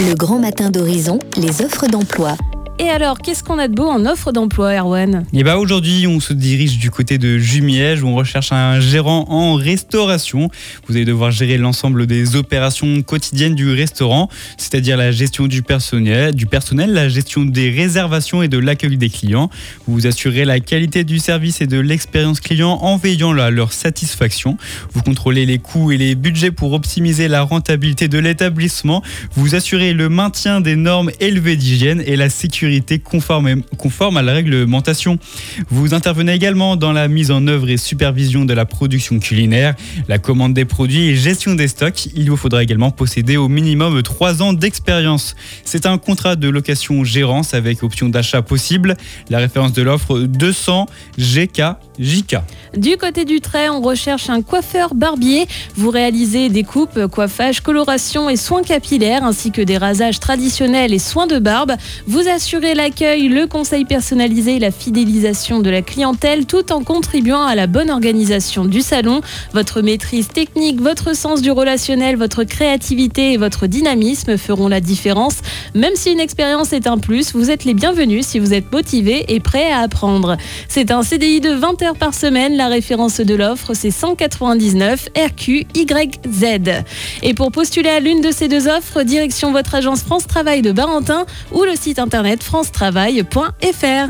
Le grand matin d'Horizon, les offres d'emploi. Et alors, qu'est-ce qu'on a de beau en offre d'emploi, Erwan ? Et aujourd'hui, on se dirige du côté de Jumièges où on recherche un gérant en restauration. Vous allez devoir gérer l'ensemble des opérations quotidiennes du restaurant, c'est-à-dire la gestion du personnel, la gestion des réservations et de l'accueil des clients. Vous assurez la qualité du service et de l'expérience client en veillant à leur satisfaction. Vous contrôlez les coûts et les budgets pour optimiser la rentabilité de l'établissement. Vous assurez le maintien des normes élevées d'hygiène et la sécurité conforme à la réglementation. Vous intervenez également dans la mise en œuvre et supervision de la production culinaire, la commande des produits et gestion des stocks. Il vous faudra également posséder au minimum 3 ans d'expérience. C'est un contrat de location-gérance avec option d'achat possible. La référence de l'offre 200 GK. Du côté du trait, on recherche un coiffeur-barbier. Vous réalisez des coupes, coiffages, colorations et soins capillaires, ainsi que des rasages traditionnels et soins de barbe. Vous assurez l'accueil, le conseil personnalisé et la fidélisation de la clientèle, tout en contribuant à la bonne organisation du salon. Votre maîtrise technique, votre sens du relationnel, votre créativité et votre dynamisme feront la différence. Même si une expérience est un plus, vous êtes les bienvenus si vous êtes motivé et prêt à apprendre. C'est un CDI de 20 heures par semaine. La référence de l'offre, c'est 199 RQYZ. Et pour postuler à l'une de ces deux offres, direction votre agence France Travail de Barentin ou le site internet francetravail.fr.